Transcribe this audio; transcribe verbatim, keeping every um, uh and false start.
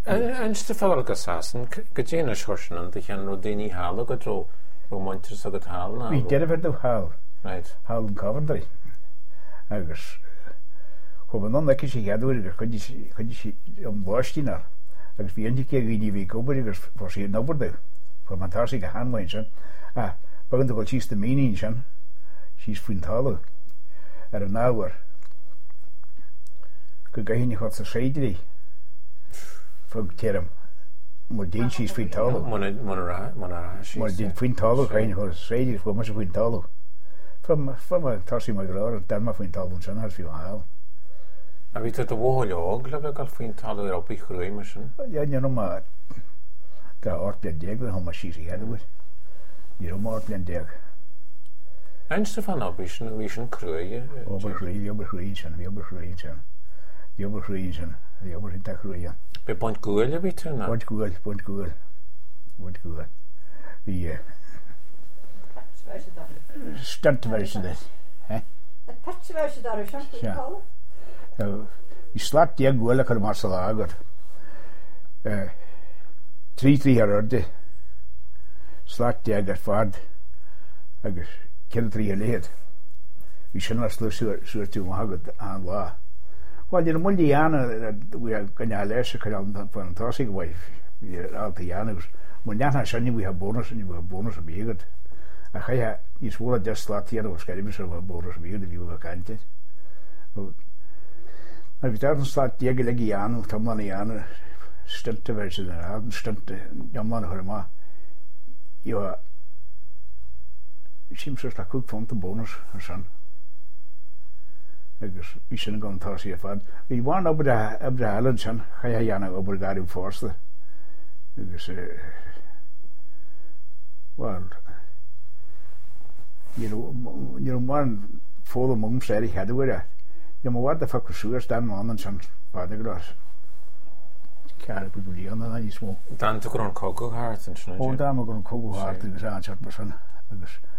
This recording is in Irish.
Einste fáil go sasan go déana seirsean de chean ro daoine hála go dro ro muintir sa go hála. Bhí deireadh do háil. Right. Háil an Coventry. Agus chuban an aici sé gadúir gur chuidir sí an bháistínar. Agus bhí andice ghaoine bhí gobar agus for sí nóbardaú. For man tá sí go hanmhain sin. Ah, bagan do go tíos de mínín sin, síos faoin tála. Ar an náhar. Go gaithíní chod sa séidirí. Fog tíram. Mar dín síos faoin tála. Mar dín faoin tála gaithíní chod sa séidirí fog mar sa faoin tála. From from a tá sí mar grá an derma faoin tála sin ar fiú háil. A bhí do bhóil ág le bheith gal faoin tála ar opí chruí mar sin? Ja, ní má go ort blian déag le homa síos i headhúir. Ní má ort blian déag. Einste fan opí sin bhí sin cruí? Ober chruí, ober chruí sin, ober chruí sin. Ober chruí sin, ober sin ta chruí. Be point gúil a bhí tú na? Point gúil, point gúil. Point gúil. Bhí... Stuntversion dit. Hè? Het patchversion daar is aan Ja. het Uh, í slaat die gúil chu mar sa agad. Uh, trí trí ar ordi. Slaat die agat fad agus cin trí a léad. Bhí sin ar slú suir tú agad an lá. Well, dyn mwyn di anna, we are going to leis a cael an tosig waith. We are all the anna. Mwyn anna syni we have bonus and we have bonus a bigod. A chai ha, is wola just slat hier of skeribus we have bonus a bigod if you have canted. Maar we daar slat die gelegi anna, tamlan anna, stunte versie daar, stunte jamlan horma. Ja, seems just like cook font the bonus or son. Agus vi sin gan tá sé fad. Vi waren op de op de Highlands san, ga ja jana op gar in forste. Agus eh well, you know, you know man for the mum said he had with it. You know what the fuck was sure stand on and san bad glas. Kar bu die aan dan is mo. Dan te grond Coco Hart en snel. O dan mo grond Coco Hart en san chat person. Agus